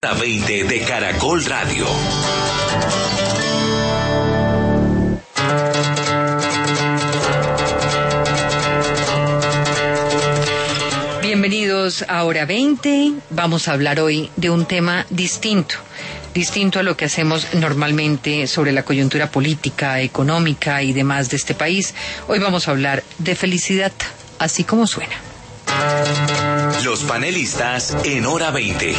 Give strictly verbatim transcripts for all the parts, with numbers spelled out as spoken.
veinte de Caracol Radio. Bienvenidos a Hora veinte. Vamos a hablar hoy de un tema distinto. distinto a lo que hacemos normalmente sobre la coyuntura política, económica y demás de este país. Hoy vamos a hablar de felicidad, así como suena. Los panelistas en Hora veinte.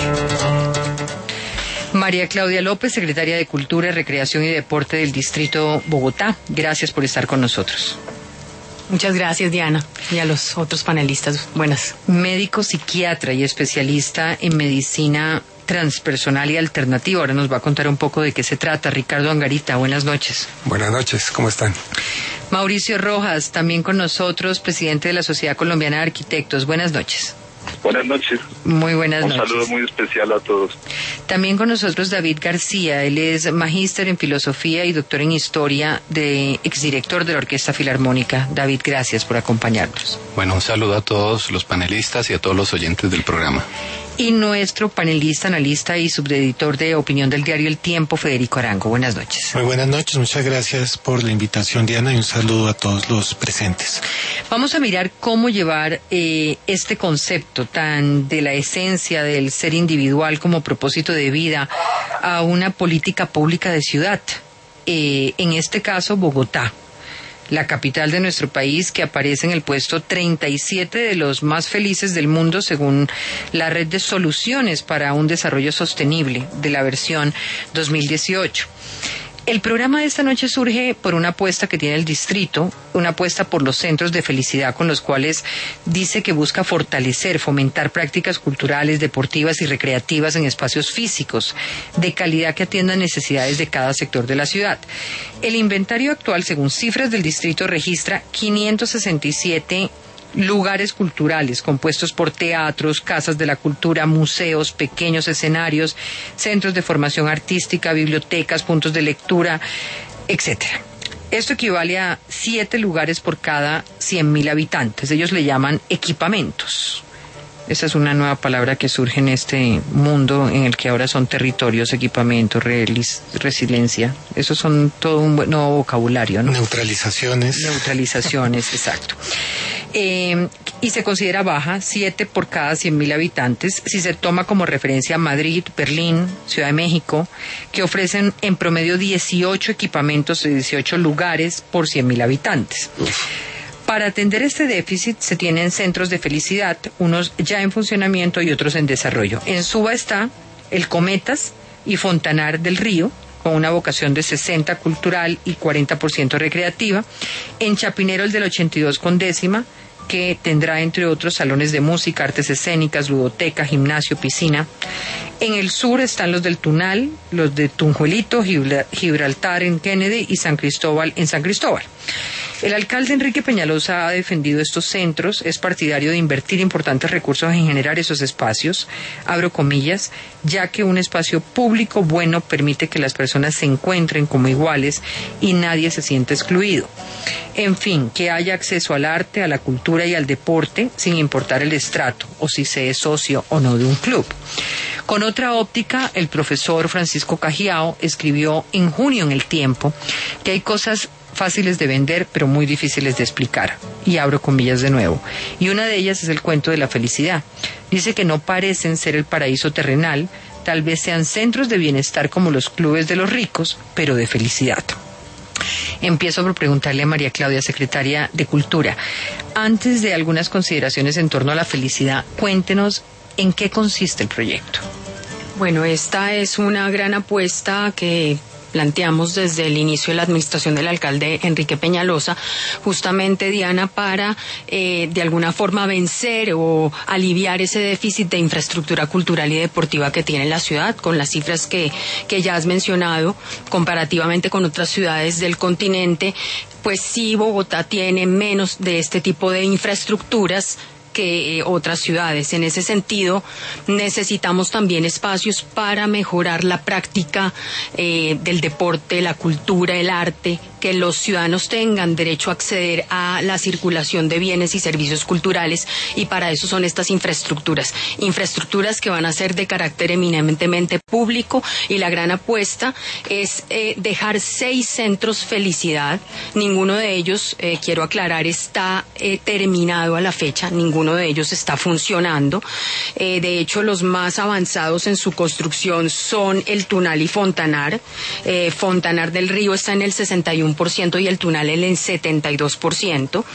María Claudia López, secretaria de Cultura, Recreación y Deporte del Distrito Bogotá. Gracias por estar con nosotros. Muchas gracias, Diana, y a los otros panelistas. Buenas. Médico, psiquiatra y especialista en medicina transpersonal y alternativa. Ahora nos va a contar un poco de qué se trata. Ricardo Angarita, buenas noches. Buenas noches, ¿cómo están? Mauricio Rojas, también con nosotros, presidente de la Sociedad Colombiana de Arquitectos. Buenas noches. Buenas noches. Muy buenas Un noches. Un saludo muy especial a todos. También con nosotros David García, él es magíster en filosofía y doctor en historia, de exdirector de la Orquesta Filarmónica. David, gracias por acompañarnos. Bueno, un saludo a todos los panelistas y a todos los oyentes del programa. Y nuestro panelista, analista y subeditor de opinión del diario El Tiempo, Federico Arango. Buenas noches. Muy buenas noches, muchas gracias por la invitación, Diana, y un saludo a todos los presentes. Vamos a mirar cómo llevar eh, este concepto tan de la esencia del ser individual como propósito de vida a una política pública de ciudad. Eh, en este caso, Bogotá, la capital de nuestro país, que aparece en el puesto treinta y siete de los más felices del mundo según la red de soluciones para un desarrollo sostenible de la versión dos mil dieciocho. El programa de esta noche surge por una apuesta que tiene el distrito, una apuesta por los centros de felicidad con los cuales dice que busca fortalecer, fomentar prácticas culturales, deportivas y recreativas en espacios físicos de calidad que atiendan necesidades de cada sector de la ciudad. El inventario actual, según cifras del distrito, registra quinientos sesenta y siete lugares culturales compuestos por teatros, casas de la cultura, museos, pequeños escenarios, centros de formación artística, bibliotecas, puntos de lectura, etcétera. Esto equivale a siete lugares por cada cien mil habitantes. Ellos le llaman equipamientos. Esa es una nueva palabra que surge en este mundo en el que ahora son territorios, equipamientos, relis, resiliencia. Esos son todo un buen, nuevo vocabulario, ¿no? Neutralizaciones. Neutralizaciones, exacto. Eh, y se considera baja, siete por cada cien mil habitantes, si se toma como referencia Madrid, Berlín, Ciudad de México, que ofrecen en promedio dieciocho equipamientos de dieciocho lugares por cien mil habitantes. Uf. Para atender este déficit se tienen centros de felicidad, unos ya en funcionamiento y otros en desarrollo. En Suba está el Cometas y Fontanar del Río, con una vocación de sesenta cultural y cuarenta por ciento recreativa. En Chapinero el del ochenta y dos con décima, que tendrá entre otros salones de música, artes escénicas, ludoteca, gimnasio, piscina. En el sur están los del Tunal, los de Tunjuelito, Gibraltar en Kennedy y San Cristóbal en San Cristóbal. El alcalde Enrique Peñalosa ha defendido estos centros, es partidario de invertir importantes recursos en generar esos espacios, abro comillas, ya que un espacio público bueno permite que las personas se encuentren como iguales y nadie se sienta excluido. En fin, que haya acceso al arte, a la cultura y al deporte sin importar el estrato o si se es socio o no de un club. Con otra óptica, el profesor Francisco Cajiao escribió en junio en El Tiempo que hay cosas fáciles de vender, pero muy difíciles de explicar. Y abro comillas de nuevo. Y una de ellas es el cuento de la felicidad. Dice que no parecen ser el paraíso terrenal, tal vez sean centros de bienestar como los clubes de los ricos, pero de felicidad. Empiezo por preguntarle a María Claudia, secretaria de Cultura. Antes de algunas consideraciones en torno a la felicidad, cuéntenos en qué consiste el proyecto. Bueno, esta es una gran apuesta que planteamos desde el inicio de la administración del alcalde Enrique Peñalosa, justamente, Diana, para eh, de alguna forma vencer o aliviar ese déficit de infraestructura cultural y deportiva que tiene la ciudad, con las cifras que, que ya has mencionado, comparativamente con otras ciudades del continente. Pues sí, Bogotá tiene menos de este tipo de infraestructuras que eh, otras ciudades. En ese sentido, necesitamos también espacios para mejorar la práctica eh, del deporte, la cultura, el arte, que los ciudadanos tengan derecho a acceder a la circulación de bienes y servicios culturales, y para eso son estas infraestructuras, infraestructuras que van a ser de carácter eminentemente público, y la gran apuesta es eh, dejar seis centros Felicidad. Ninguno de ellos, eh, quiero aclarar, está eh, terminado a la fecha, ninguno de ellos está funcionando. Eh, de hecho, los más avanzados en su construcción son el Tunal y Fontanar. Eh, Fontanar del Río está en el sesenta y uno por ciento y el Tunal en el setenta y dos por ciento.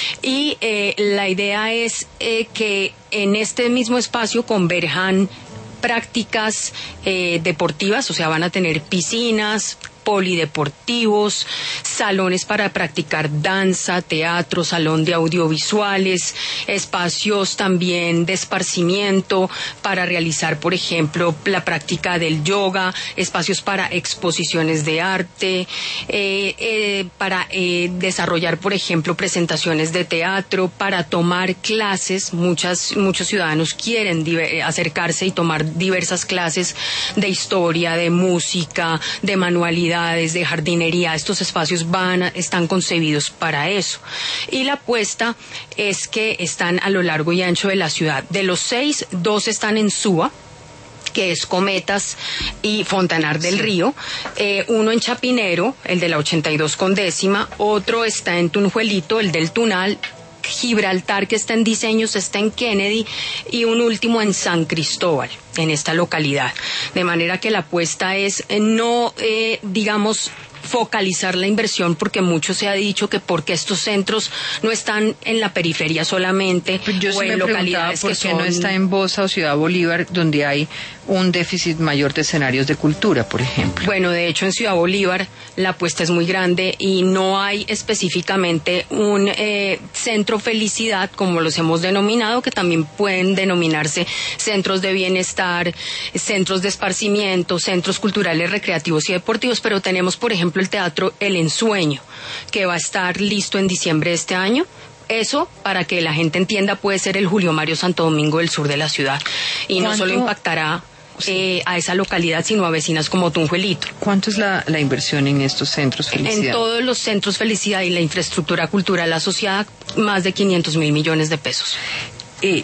Y eh, la idea es eh, que en este mismo espacio converjan prácticas eh, deportivas, o sea, van a tener piscinas, polideportivos, salones para practicar danza, teatro, salón de audiovisuales, espacios también de esparcimiento para realizar, por ejemplo, la práctica del yoga, espacios para exposiciones de arte, eh, eh, para eh, desarrollar, por ejemplo, presentaciones de teatro, para tomar clases. Muchas, muchos ciudadanos quieren diver- acercarse y tomar diversas clases de historia, de música, de manualidades, de jardinería. Estos espacios van a, están concebidos para eso. Y la apuesta es que están a lo largo y ancho de la ciudad. De los seis, dos están en Suba, que es Cometas y Fontanar del Río, eh, uno en Chapinero, el de la ochenta y dos con décima, otro está en Tunjuelito, el del Tunal, Gibraltar, que está en diseños, está en Kennedy, y un último en San Cristóbal, en esta localidad. De manera que la apuesta es eh, no, eh, digamos, focalizar la inversión, porque mucho se ha dicho que porque estos centros no están en la periferia solamente, yo sí o en me localidades por que qué son... no está en Bosa o Ciudad Bolívar, donde hay un déficit mayor de escenarios de cultura, por ejemplo. Bueno, de hecho en Ciudad Bolívar la apuesta es muy grande y no hay específicamente un eh, centro Felicidad, como los hemos denominado, que también pueden denominarse centros de bienestar, centros de esparcimiento, centros culturales, recreativos y deportivos, pero tenemos, por ejemplo, el Teatro El Ensueño, que va a estar listo en diciembre de este año. Eso, para que la gente entienda, puede ser el Julio Mario Santo Domingo del sur de la ciudad, y no solo impactará eh, a esa localidad, sino a vecinas como Tunjuelito. ¿Cuánto es la, la inversión en estos centros Felicidad? En todos los centros Felicidad y la infraestructura cultural asociada, más de quinientos mil millones de pesos. Eh,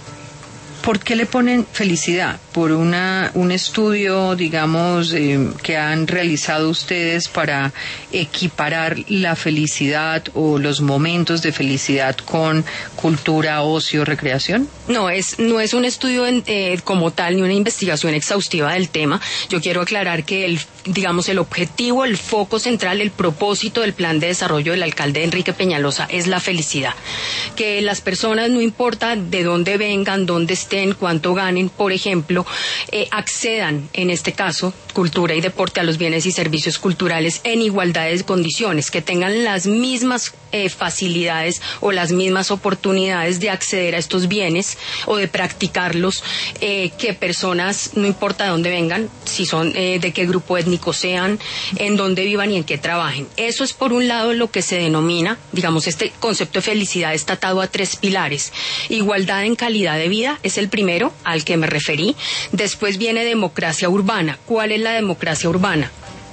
¿Por qué le ponen Felicidad? ¿Por una un estudio, digamos, eh, que han realizado ustedes para equiparar la felicidad o los momentos de felicidad con cultura, ocio, recreación? No, es no es un estudio en, eh, como tal, ni una investigación exhaustiva del tema. Yo quiero aclarar que el, digamos, el objetivo, el foco central, el propósito del plan de desarrollo del alcalde Enrique Peñalosa es la felicidad. Que las personas, no importa de dónde vengan, dónde estén, cuánto ganen, por ejemplo, eh, accedan, en este caso, cultura y deporte, a los bienes y servicios culturales en igualdad de condiciones, que tengan las mismas eh, facilidades o las mismas oportunidades de acceder a estos bienes o de practicarlos, eh, que personas, no importa de dónde vengan, si son eh, de qué grupo étnico sean, en dónde vivan y en qué trabajen. Eso es, por un lado, lo que se denomina, digamos, este concepto de felicidad está atado a tres pilares. Igualdad en calidad de vida es el primero al que me referí. Después viene democracia urbana. ¿Cuál es la democracia urbana?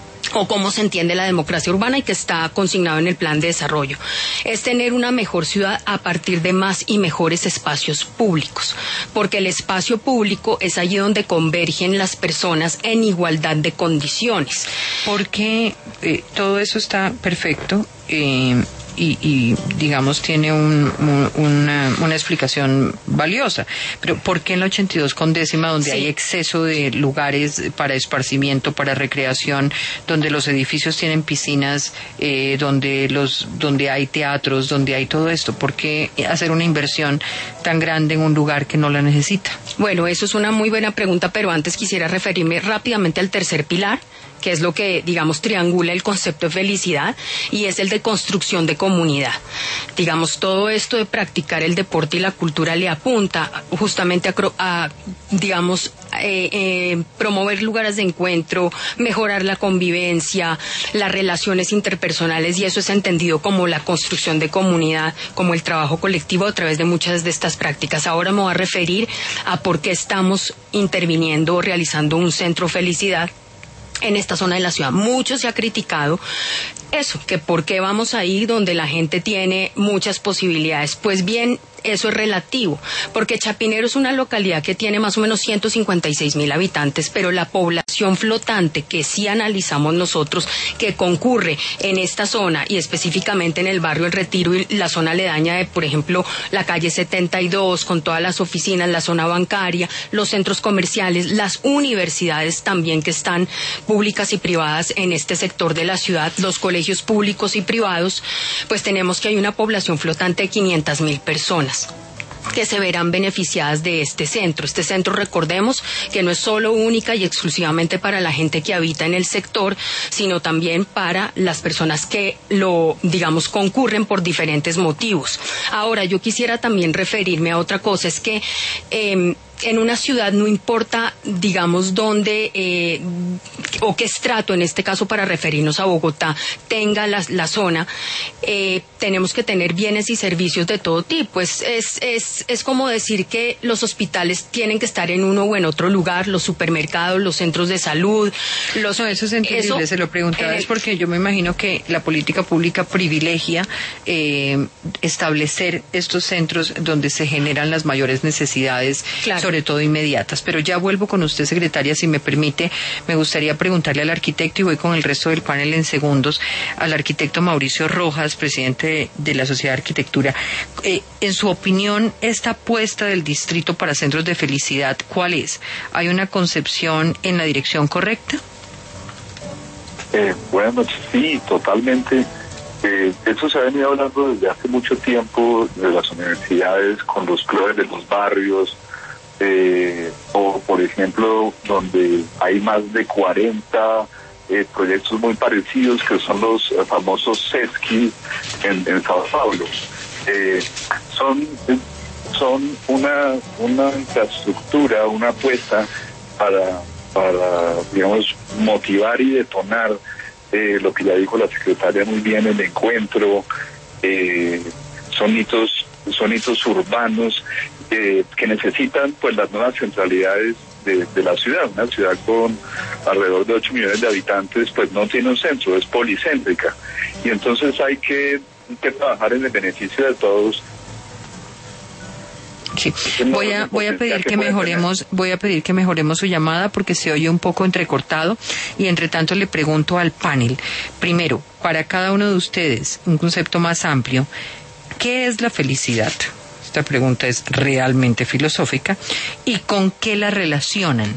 O cómo se entiende la democracia urbana, y que está consignado en el plan de desarrollo. Es tener una mejor ciudad a partir de más y mejores espacios públicos, porque el espacio público es allí donde convergen las personas en igualdad de condiciones. Porque eh, todo eso está perfecto, eh, y, y digamos tiene un, un, una, una explicación valiosa, pero ¿por qué en la ochenta y dos con décima, donde sí hay exceso de lugares para esparcimiento, para recreación, donde los edificios tienen piscinas, eh, donde los donde hay teatros, donde hay todo esto, por qué hacer una inversión tan grande en un lugar que no la necesita? Bueno, eso es una muy buena pregunta, pero antes quisiera referirme rápidamente al tercer pilar, que es lo que, digamos, triangula el concepto de felicidad, y es el de construcción de comunidad. Digamos, todo esto de practicar el deporte y la cultura le apunta justamente a, a digamos, eh, eh, promover lugares de encuentro, mejorar la convivencia, las relaciones interpersonales, y eso es entendido como la construcción de comunidad, como el trabajo colectivo a través de muchas de estas prácticas. Ahora me voy a referir a por qué estamos interviniendo o realizando un centro felicidad en esta zona de la ciudad. Mucho se ha criticado eso, que por qué vamos a ir donde la gente tiene muchas posibilidades. Pues bien, eso es relativo, porque Chapinero es una localidad que tiene más o menos ciento cincuenta y seis mil habitantes, pero la población flotante que sí analizamos nosotros, que concurre en esta zona y específicamente en el barrio El Retiro y la zona aledaña de, por ejemplo, la calle setenta y dos, con todas las oficinas, la zona bancaria, los centros comerciales, las universidades también que están públicas y privadas en este sector de la ciudad, los colegios públicos y privados, pues tenemos que hay una población flotante de quinientas mil personas que se verán beneficiadas de este centro. Este centro, recordemos, que no es solo única y exclusivamente para la gente que habita en el sector, sino también para las personas que lo, digamos, concurren por diferentes motivos. Ahora, yo quisiera también referirme a otra cosa, es que eh, en una ciudad no importa, digamos, dónde eh, o qué estrato, en este caso para referirnos a Bogotá, tenga la, la zona, eh, tenemos que tener bienes y servicios de todo tipo. Es, es, es, es como decir que los hospitales tienen que estar en uno o en otro lugar, los supermercados, los centros de salud. Los, no, eso es entendible, eso, se lo preguntaba, es porque yo me imagino que la política pública privilegia eh, establecer estos centros donde se generan las mayores necesidades, claro, sobre todo inmediatas. Pero ya vuelvo con usted, secretaria, si me permite. Me gustaría preguntarle al arquitecto, y voy con el resto del panel en segundos, al arquitecto Mauricio Rojas, presidente de, de la Sociedad de Arquitectura. Eh, en su opinión, esta apuesta del distrito para centros de felicidad, ¿cuál es? ¿Hay una concepción en la dirección correcta? Eh, buenas noches, sí, totalmente. Eh, eso se ha venido hablando desde hace mucho tiempo de las universidades con los clubes de los barrios, eh, o por ejemplo donde hay más de cuarenta eh, proyectos muy parecidos que son los eh, famosos SESCI en, en Sao Paulo. Eh, son son una una infraestructura, una apuesta para para digamos motivar y detonar eh, lo que ya dijo la secretaria muy bien, el encuentro, eh, son hitos son hitos urbanos eh, que necesitan pues las nuevas centralidades de, de la ciudad. Una ciudad con alrededor de ocho millones de habitantes pues no tiene un centro, es policéntrica, y entonces hay que, que trabajar en el beneficio de todos. Sí. Voy a voy a pedir que mejoremos voy a pedir que mejoremos su llamada porque se oye un poco entrecortado, y entre tanto le pregunto al panel, primero, para cada uno de ustedes, un concepto más amplio, ¿qué es la felicidad? Esta pregunta es realmente filosófica. ¿Y con qué la relacionan?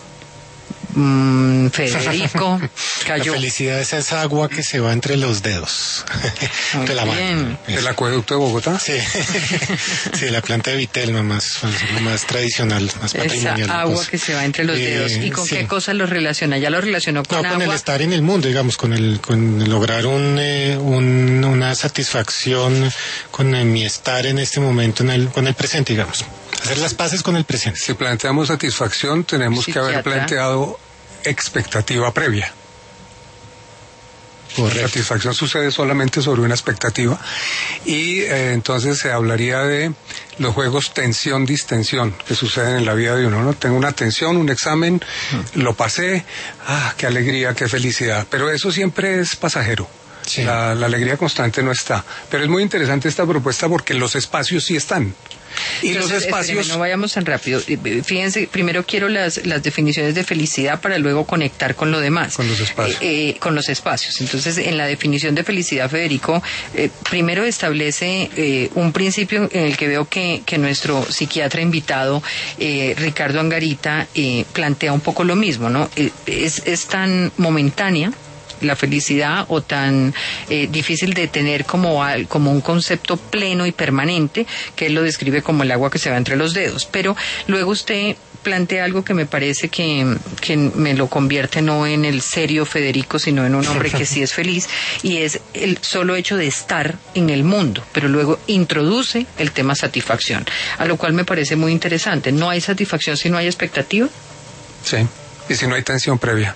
Mm, Federico cayó. La felicidad es esa agua que se va entre los dedos de la mano. ¿El acueducto de Bogotá? Sí, sí, la planta de Vitelma, más, más tradicional, más patrimonial. Esa agua pues, que se va entre los dedos. Eh, ¿Y con sí. qué cosas lo relaciona? ¿Ya lo relacionó con no, agua? con el estar en el mundo, digamos, con el con lograr un, eh, un una satisfacción con el, mi estar en este momento, en el, con el presente, digamos. Hacer las paces con el presente. Si planteamos satisfacción, tenemos Psiquiatra. que haber planteado expectativa previa. Correcto. La satisfacción sucede solamente sobre una expectativa, y eh, entonces se hablaría de los juegos tensión-distensión que suceden en la vida de uno, ¿no? Tengo una tensión, un examen, hmm. lo pasé, ah, qué alegría, qué felicidad, pero eso siempre es pasajero. Sí. La, la alegría constante no está. Pero es muy interesante esta propuesta porque los espacios sí están. Y Entonces, los espacios... Espéreme, no vayamos tan rápido. Fíjense, primero quiero las, las definiciones de felicidad para luego conectar con lo demás. Con los espacios. Eh, eh, con los espacios. Entonces, en la definición de felicidad, Federico, eh, primero establece eh, un principio en el que veo que, que nuestro psiquiatra invitado, eh, Ricardo Angarita, eh, plantea un poco lo mismo, ¿no? Eh, es, es tan momentánea la felicidad, o tan eh, difícil de tener como, como un concepto pleno y permanente, que él lo describe como el agua que se va entre los dedos. Pero luego usted plantea algo que me parece que, que me lo convierte no en el serio Federico, sino en un hombre que sí es feliz, y es el solo hecho de estar en el mundo, pero luego introduce el tema satisfacción, a lo cual me parece muy interesante. ¿No hay satisfacción si no hay expectativa? Sí, y si no hay tensión previa.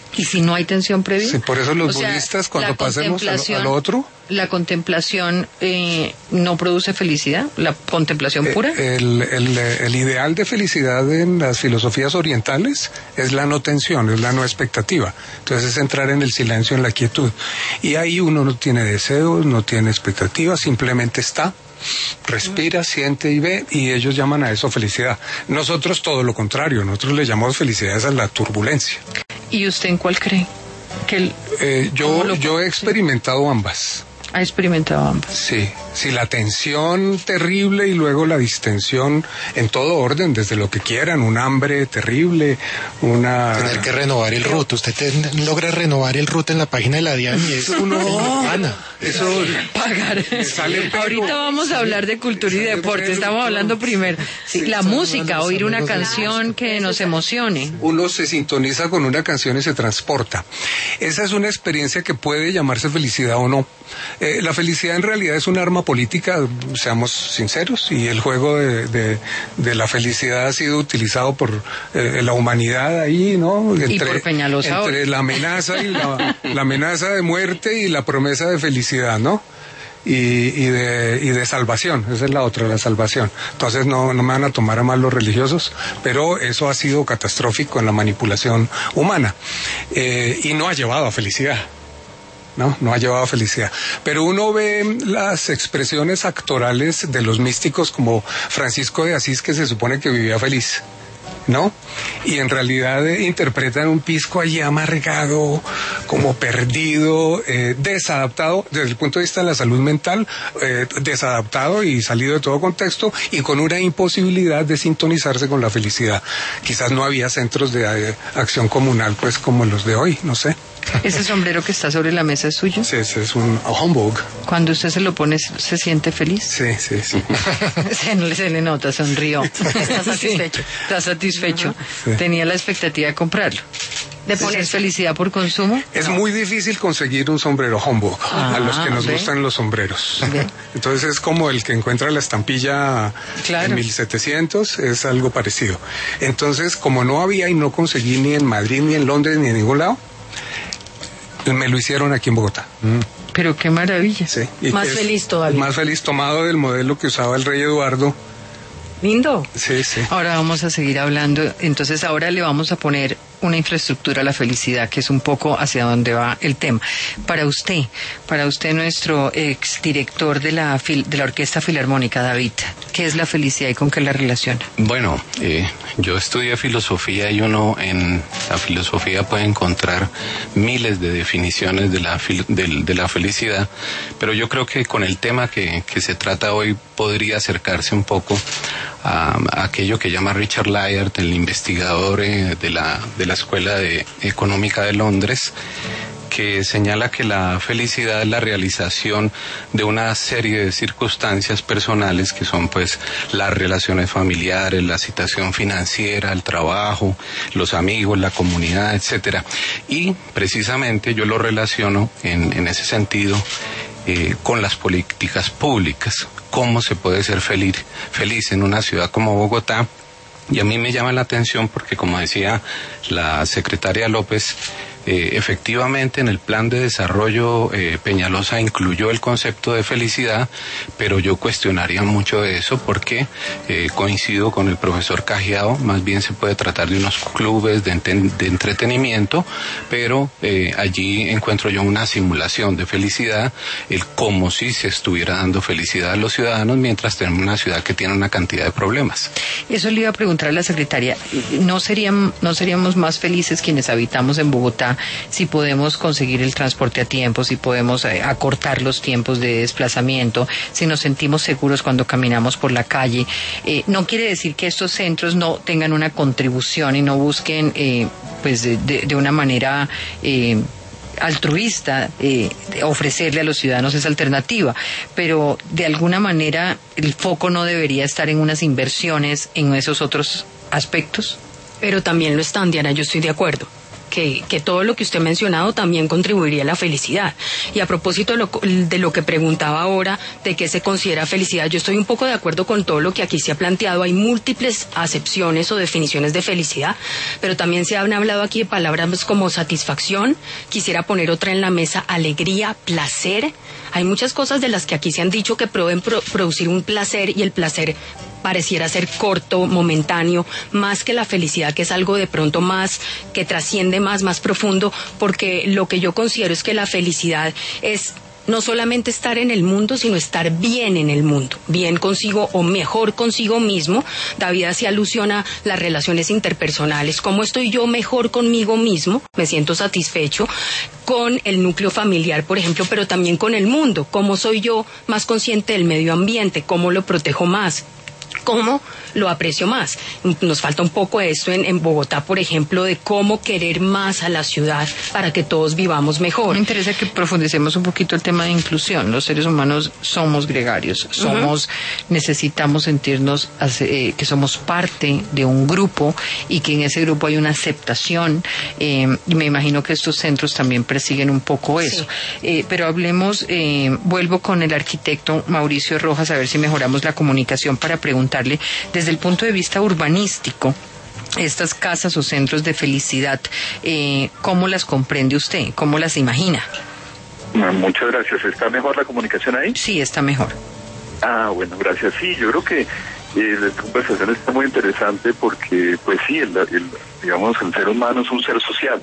¿Y si no hay tensión previa? Sí, por eso los o sea, budistas, cuando pasemos a lo, a lo otro... ¿La contemplación eh, no produce felicidad? ¿La contemplación pura? Eh, el, el, el ideal de felicidad en las filosofías orientales es la no tensión, es la no expectativa. Entonces es entrar en el silencio, en la quietud. Y ahí uno no tiene deseos, no tiene expectativas, simplemente está, respira, siente y ve, y ellos llaman a eso felicidad. Nosotros todo lo contrario, nosotros le llamamos felicidad a la turbulencia. ¿Y usted en cuál cree? Que el, eh, yo, lo, yo he experimentado ambas. ¿Ha experimentado ambas? Sí, sí, la tensión terrible y luego la distensión en todo orden, desde lo que quieran, un hambre terrible, una... Tener que renovar el root, usted te, logra renovar el root en la página de la DIAN y eso no... Ana. Eso... Pagar. Ahorita vamos a hablar de cultura y deporte, estamos hablando primero. Sí, la música, oír una canción que nos emocione. Uno se sintoniza con una canción y se transporta. Esa es una experiencia que puede llamarse felicidad o no. Eh, la felicidad en realidad es un arma política, seamos sinceros, y el juego de, de, de la felicidad ha sido utilizado por eh, la humanidad ahí, ¿no? Entre, y por Peñalosa entre la amenaza y la, la amenaza de muerte y la promesa de felicidad, ¿no? Y, y, de, y de salvación, esa es la otra, la salvación. Entonces no, no me van a tomar a mal los religiosos, pero eso ha sido catastrófico en la manipulación humana eh, y no ha llevado a felicidad. No, no ha llevado a felicidad. Pero uno ve las expresiones actorales de los místicos como Francisco de Asís, que se supone que vivía feliz, ¿no? Y en realidad eh, interpretan un pisco allí amargado, como perdido, eh, desadaptado, desde el punto de vista de la salud mental, eh, desadaptado y salido de todo contexto, y con una imposibilidad de sintonizarse con la felicidad. Quizás no había centros de eh, acción comunal, pues, como los de hoy, no sé. ¿Ese sombrero que está sobre la mesa es suyo? Sí, ese es un Homburg. Cuando usted se lo pone, ¿se siente feliz? Sí, sí, sí. se, se le nota, sonrió. Está satisfecho. Está satisfecho. Sí. Tenía la expectativa de comprarlo. ¿De poner felicidad por consumo? Es no. muy difícil conseguir un sombrero Homburg, ah, a los que nos ¿ve? gustan los sombreros. ¿Ve? Entonces es como el que encuentra la estampilla claro. en mil setecientos, es algo parecido. Entonces, como no había y no conseguí ni en Madrid, ni en Londres, ni en ningún lado, me lo hicieron aquí en Bogotá. Mm. Pero qué maravilla. Sí. Y más feliz todavía. Más feliz, tomado del modelo que usaba el rey Eduardo. Lindo. Sí, sí. Ahora vamos a seguir hablando. Entonces ahora le vamos a poner una infraestructura a la felicidad, que es un poco hacia donde va el tema. Para usted, para usted nuestro exdirector de la, de la Orquesta Filarmónica, David, ¿qué es la felicidad y con qué la relaciona? Bueno, eh, yo estudié filosofía y uno en la filosofía puede encontrar miles de definiciones de la, de, de la felicidad, pero yo creo que con el tema que, que se trata hoy podría acercarse un poco a, a aquello que llama Richard Layard, el investigador eh, de la de la Escuela de Económica de Londres, que señala que la felicidad es la realización de una serie de circunstancias personales que son pues las relaciones familiares, la situación financiera, el trabajo, los amigos, la comunidad, etcétera. Y precisamente yo lo relaciono en, en ese sentido eh, con las políticas públicas. ¿Cómo se puede ser feliz, feliz en una ciudad como Bogotá? Y a mí me llama la atención porque, como decía la secretaria López, eh, efectivamente en el plan de desarrollo eh, Peñalosa incluyó el concepto de felicidad, pero yo cuestionaría mucho de eso porque eh, coincido con el profesor Cajiao, más bien se puede tratar de unos clubes de, enten- de entretenimiento, pero eh, allí encuentro yo una simulación de felicidad, el como si se estuviera dando felicidad a los ciudadanos mientras tenemos una ciudad que tiene una cantidad de problemas. Eso le iba a preguntar a la secretaria, ¿no serían, no seríamos más felices quienes habitamos en Bogotá si podemos conseguir el transporte a tiempo, si podemos eh, acortar los tiempos de desplazamiento, si nos sentimos seguros cuando caminamos por la calle? Eh, no quiere decir que estos centros no tengan una contribución y no busquen eh, pues de, de, de una manera eh, altruista eh, ofrecerle a los ciudadanos esa alternativa, pero de alguna manera el foco no debería estar en unas inversiones en esos otros aspectos. Pero también lo están, Diana, yo estoy de acuerdo. que, que todo lo que usted ha mencionado también contribuiría a la felicidad. Y a propósito de lo, de lo que preguntaba ahora, de qué se considera felicidad, yo estoy un poco de acuerdo con todo lo que aquí se ha planteado. Hay múltiples acepciones o definiciones de felicidad, pero también se han hablado aquí de palabras como satisfacción. Quisiera poner otra en la mesa: alegría, placer. Hay muchas cosas de las que aquí se han dicho que pueden pro- producir un placer, y el placer pareciera ser corto, momentáneo, más que la felicidad, que es algo de pronto más, que trasciende más, más profundo, porque lo que yo considero es que la felicidad es no solamente estar en el mundo, sino estar bien en el mundo, bien consigo o mejor consigo mismo. David hacía alusión a las relaciones interpersonales. ¿Cómo estoy yo mejor conmigo mismo? Me siento satisfecho con el núcleo familiar, por ejemplo, pero también con el mundo. ¿Cómo soy yo más consciente del medio ambiente? ¿Cómo lo protejo más? ¿Cómo lo aprecio más? Nos falta un poco esto en, en Bogotá, por ejemplo, de cómo querer más a la ciudad para que todos vivamos mejor. Me interesa que profundicemos un poquito el tema de inclusión. Los seres humanos somos gregarios, somos, uh-huh. necesitamos sentirnos eh, que somos parte de un grupo y que en ese grupo hay una aceptación, eh, y me imagino que estos centros también persiguen un poco eso. Sí. Eh, pero hablemos, eh, vuelvo con el arquitecto Mauricio Rojas a ver si mejoramos la comunicación para preguntarle, desde el punto de vista urbanístico, estas casas o centros de felicidad, eh, ¿cómo las comprende usted? ¿Cómo las imagina? Muchas gracias. ¿Está mejor la comunicación ahí? Sí, está mejor. Ah, bueno, gracias. Sí, yo creo que eh, la conversación está muy interesante porque, pues sí, el, el, digamos, el ser humano es un ser social.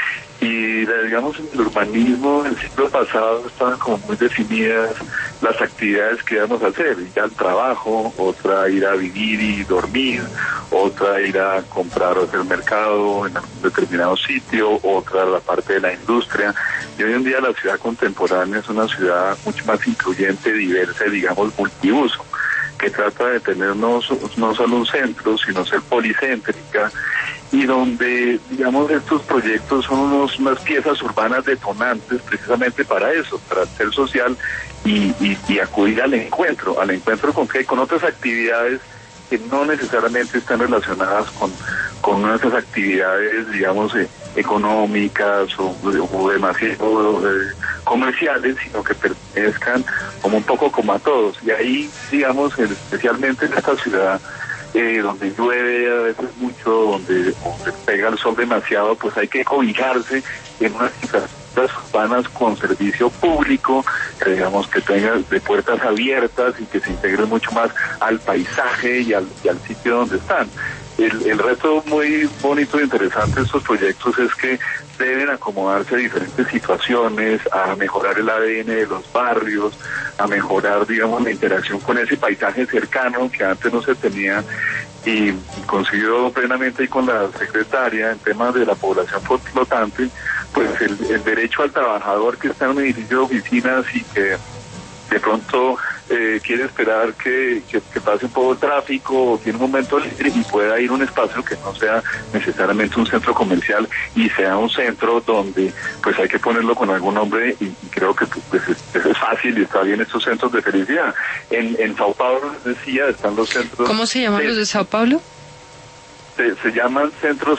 Y digamos, en el urbanismo del siglo pasado estaban como muy definidas las actividades que íbamos a hacer: ir al trabajo, otra ir a vivir y dormir, otra ir a comprar o hacer mercado en un determinado sitio, otra la parte de la industria. Y hoy en día la ciudad contemporánea es una ciudad mucho más incluyente, diversa y, digamos, multiuso, que trata de tener no, no solo un centro, sino ser policéntrica, y donde, digamos, estos proyectos son unos, unas piezas urbanas detonantes precisamente para eso, para ser social y, y, y acudir al encuentro, al encuentro con qué, con otras actividades que no necesariamente están relacionadas con, con una de esas actividades, digamos, eh, económicas o, o demasiado eh, comerciales, sino que pertenezcan como un poco como a todos. Y ahí, digamos, especialmente en esta ciudad, Eh, donde llueve a veces mucho, donde, donde pega el sol demasiado, pues hay que cobijarse en unas infraestructuras urbanas con servicio público, que digamos que tengan de puertas abiertas y que se integren mucho más al paisaje y al, y al sitio donde están. El, el reto muy bonito e interesante de estos proyectos es que deben acomodarse a diferentes situaciones, a mejorar el A D N de los barrios, a mejorar, digamos, la interacción con ese paisaje cercano que antes no se tenía. Y coincido plenamente ahí con la secretaria en temas de la población flotante, pues el, el derecho al trabajador que está en un edificio de oficinas y que de pronto eh, quiere esperar que, que, que pase un poco de tráfico o tiene un momento libre y pueda ir a un espacio que no sea necesariamente un centro comercial y sea un centro donde pues hay que ponerlo con algún nombre, y, y creo que pues es, es fácil y está bien estos centros de felicidad. En, en Sao Paulo, les decía, están los centros... ¿Cómo se llaman de, los de Sao Paulo? Se, se llaman centros...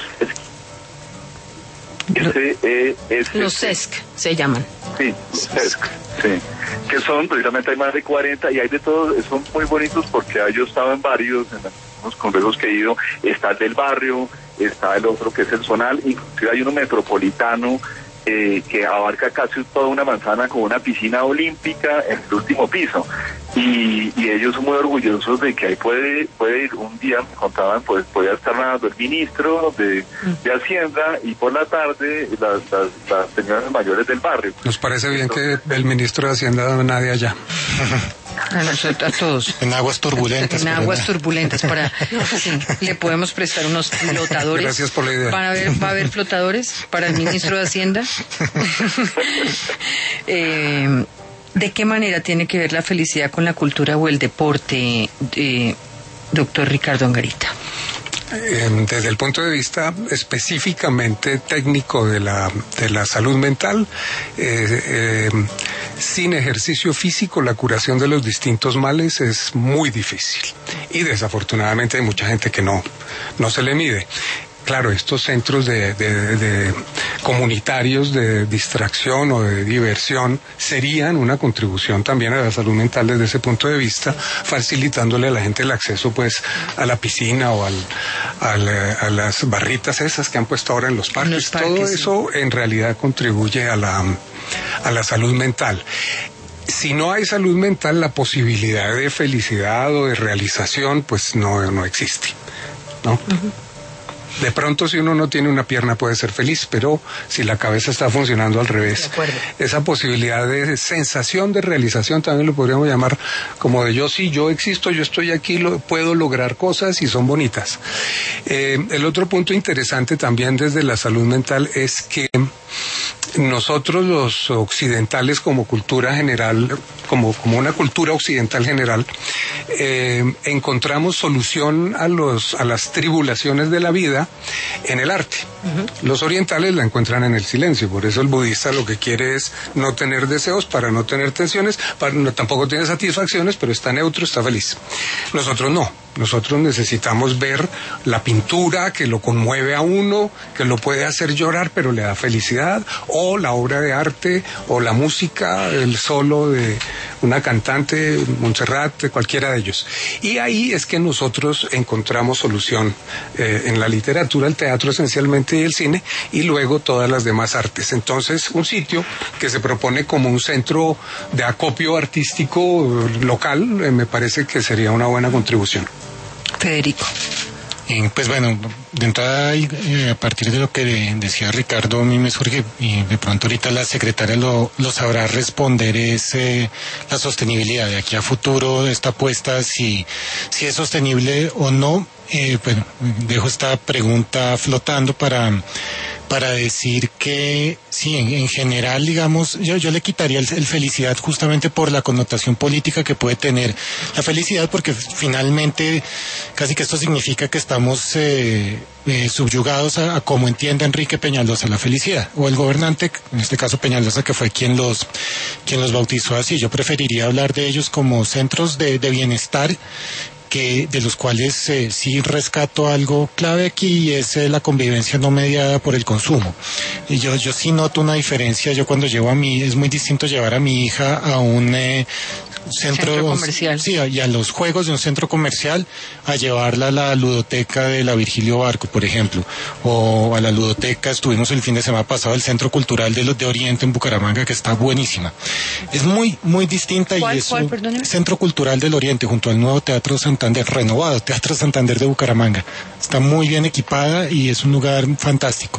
S E S C. Los C E S C se llaman. Sí, C E S C, sí. Que son, precisamente hay más de cuarenta y hay de todos, son muy bonitos porque yo estaba en varios, en los congresos que he ido, está el del barrio, está el otro que es el zonal, inclusive hay uno metropolitano eh, que abarca casi toda una manzana con una piscina olímpica en el último piso. Y, y ellos son muy orgullosos de que ahí puede puede ir un día, me contaban, pues podía estar nadando el ministro de, de Hacienda y por la tarde las, las, las señoras mayores del barrio. Nos parece bien Entonces, que el ministro de Hacienda nadie allá. A nosotros, a todos. En aguas turbulentas. En aguas turbulentas, para, sí, le podemos prestar unos flotadores. Gracias por la idea. Para ver, ¿va a haber flotadores para el ministro de Hacienda? eh, ¿De qué manera tiene que ver la felicidad con la cultura o el deporte, eh, doctor Ricardo Angarita? Eh, desde el punto de vista específicamente técnico de la, de la salud mental, eh, eh, sin ejercicio físico la curación de los distintos males es muy difícil y desafortunadamente hay mucha gente que no, no se le mide. claro, estos centros de, de, de comunitarios de distracción o de diversión serían una contribución también a la salud mental desde ese punto de vista, facilitándole a la gente el acceso pues a la piscina o al, al, a las barritas esas que han puesto ahora en los parques. En los parques Todo sí. Eso en realidad contribuye a la, a la salud mental. Si no hay salud mental, la posibilidad de felicidad o de realización pues no, no existe, ¿no? Uh-huh. De pronto, si uno no tiene una pierna puede ser feliz, pero si la cabeza está funcionando al revés, esa posibilidad de sensación de realización también lo podríamos llamar como de yo sí, yo existo, yo estoy aquí, lo, puedo lograr cosas y son bonitas. Eh, el otro punto interesante también desde la salud mental es que nosotros los occidentales como cultura general, como, como una cultura occidental general, eh, encontramos solución a los, a las tribulaciones de la vida en el arte. Uh-huh. Los orientales la encuentran en el silencio, por eso el budista lo que quiere es no tener deseos para no tener tensiones, para, no, tampoco tiene satisfacciones, pero está neutro, está feliz. Nosotros no. Nosotros necesitamos ver la pintura que lo conmueve a uno, que lo puede hacer llorar pero le da felicidad, o la obra de arte, o la música, el solo de una cantante, Montserrat, cualquiera de ellos. Y ahí es que nosotros encontramos solución eh, en la literatura, el teatro esencialmente y el cine, y luego todas las demás artes. Entonces, un sitio que se propone como un centro de acopio artístico local, eh, me parece que sería una buena contribución. Federico. Eh, pues bueno, de entrada, eh, a partir de lo que de, decía Ricardo, a mí me surge, y de pronto ahorita la secretaria lo, lo sabrá responder, es eh, la sostenibilidad. De aquí a futuro, esta apuesta, si, si es sostenible o no. Eh, bueno, dejo esta pregunta flotando para... para decir que sí, en, en general, digamos, yo, yo le quitaría el, el felicidad justamente por la connotación política que puede tener la felicidad, porque finalmente casi que esto significa que estamos eh, eh, subyugados a, a cómo entiende Enrique Peñalosa la felicidad, o el gobernante, en este caso Peñalosa, que fue quien los, quien los bautizó así. Yo preferiría hablar de ellos como centros de, de bienestar, que de los cuales eh, sí rescato algo clave aquí, y es eh, la convivencia no mediada por el consumo. Y yo yo sí noto una diferencia. Yo cuando llevo a mí, es muy distinto llevar a mi hija a un eh, centro, centro comercial. Sí, y a los juegos de un centro comercial, a llevarla a la ludoteca de la Virgilio Barco, por ejemplo, o a la ludoteca. Estuvimos el fin de semana pasado el Centro Cultural de los de Oriente en Bucaramanga, que está buenísima. Es muy, muy distinta. ¿Cuál, y es cuál, un perdóneme? Centro Cultural del Oriente, junto al nuevo Teatro Santander, renovado, Teatro Santander de Bucaramanga. Está muy bien equipada y es un lugar fantástico.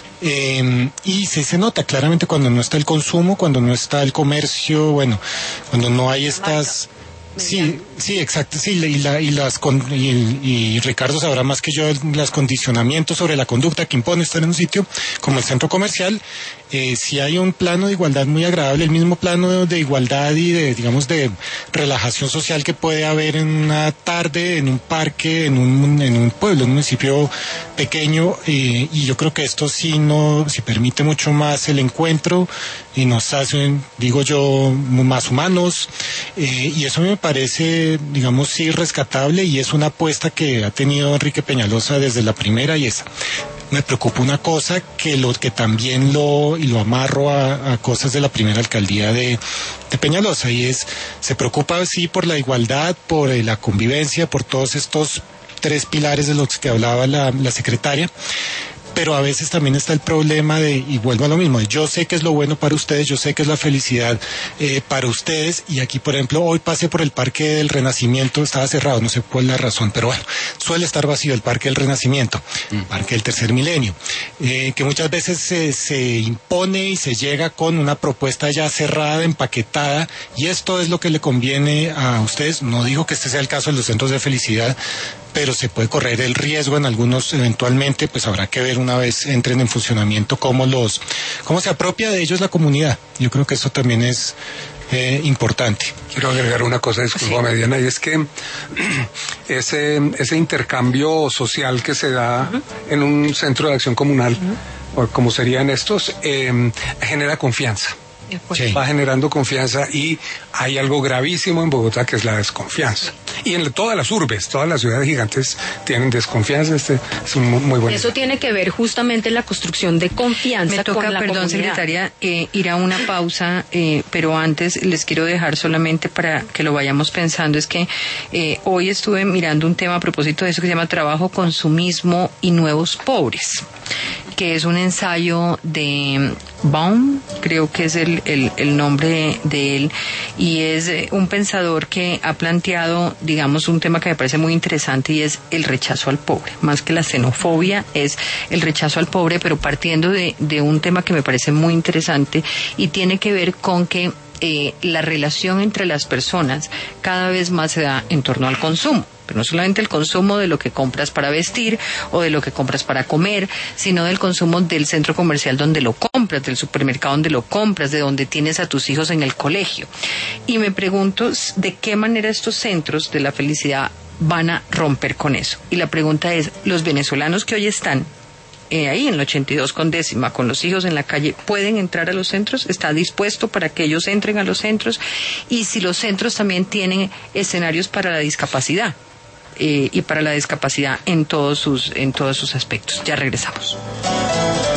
Eh, y se, se nota claramente cuando no está el consumo, cuando no está el comercio, bueno, cuando no hay estas... Sí, sí, exacto, sí, y, la, y las con, y, y Ricardo sabrá más que yo los condicionamientos sobre la conducta que impone estar en un sitio como el centro comercial. Eh, si hay un plano de igualdad muy agradable, el mismo plano de, de igualdad y de, digamos, de relajación social que puede haber en una tarde, en un parque, en un, en un pueblo, en un municipio pequeño, eh, y yo creo que esto sí no, sí permite mucho más el encuentro y nos hace, digo yo, más humanos, eh, y eso me parece, digamos, sí rescatable, y es una apuesta que ha tenido Enrique Peñalosa desde la primera, y esa. Me preocupa una cosa que lo que también lo y lo amarro a, a cosas de la primera alcaldía de, de Peñalosa, y es, se preocupa sí por la igualdad, por eh, la convivencia, por todos estos tres pilares de los que hablaba la, la secretaria. Pero a veces también está el problema de, y vuelvo a lo mismo, yo sé que es lo bueno para ustedes, yo sé que es la felicidad eh, para ustedes, y aquí, por ejemplo, hoy pasé por el Parque del Renacimiento, estaba cerrado, no sé cuál es la razón, pero bueno, suele estar vacío el Parque del Renacimiento, mm. Parque del Tercer Milenio, eh, que muchas veces se, se impone y se llega con una propuesta ya cerrada, empaquetada, y esto es lo que le conviene a ustedes. No digo que este sea el caso de los centros de felicidad, pero se puede correr el riesgo en algunos eventualmente, pues habrá que ver una vez entren en funcionamiento cómo los, cómo se apropia de ellos la comunidad. Yo creo que eso también es eh, importante. Quiero agregar una cosa, disculpa, sí. Diana, y es que ese, ese intercambio social que se da uh-huh. en un centro de acción comunal, uh-huh. o como serían estos, eh, genera confianza. Sí. Va generando confianza y hay algo gravísimo en Bogotá que es la desconfianza. Y en todas las urbes, todas las ciudades gigantes tienen desconfianza. Este es un muy buen. Eso tiene que ver justamente la construcción de confianza. Me toca, con la perdón, comunidad. secretaria, eh, ir a una pausa, eh, pero antes les quiero dejar solamente para que lo vayamos pensando, es que eh, hoy estuve mirando un tema a propósito de eso que se llama Trabajo, Consumismo y Nuevos Pobres, que es un ensayo de Baum, creo que es el, el, el nombre de él, y es eh, un pensador que ha planteado, digamos, un tema que me parece muy interesante y es el rechazo al pobre. Más que la xenofobia, es el rechazo al pobre, pero partiendo de, de un tema que me parece muy interesante y tiene que ver con que eh, la relación entre las personas cada vez más se da en torno al consumo. Pero no solamente el consumo de lo que compras para vestir o de lo que compras para comer, sino del consumo del centro comercial donde lo compras, del supermercado donde lo compras, de donde tienes a tus hijos en el colegio. Y me pregunto de qué manera estos centros de la felicidad van a romper con eso. Y la pregunta es, ¿los venezolanos que hoy están Eh, ahí en el ochenta y dos con décima, con los hijos en la calle, pueden entrar a los centros? ¿Está dispuesto para que ellos entren a los centros? Y si los centros también tienen escenarios para la discapacidad eh, y para la discapacidad en todos sus en todos sus aspectos. Ya regresamos.